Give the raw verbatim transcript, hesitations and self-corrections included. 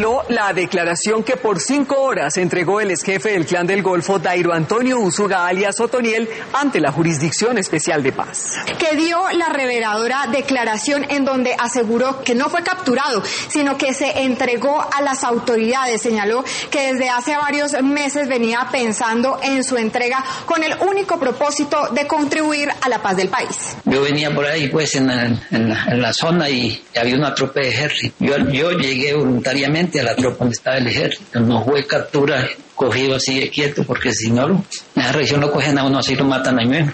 La declaración que por cinco horas entregó el ex jefe del Clan del Golfo, Dairo Antonio Úsuga, alias Otoniel, ante la Jurisdicción Especial de Paz. Que dio la reveladora declaración en donde aseguró que no fue capturado, sino que se entregó a las autoridades. Señaló que desde hace varios meses venía pensando en su entrega con el único propósito de contribuir a la paz del país. Yo venía por ahí pues en la, en la, en la zona y había una tropa de ejército. Yo, yo llegué voluntariamente a la tropa donde estaba el ejército. No fue captura, cogido así de quieto, porque si no, en esa región lo cogen a uno así, lo matan ahí mismo.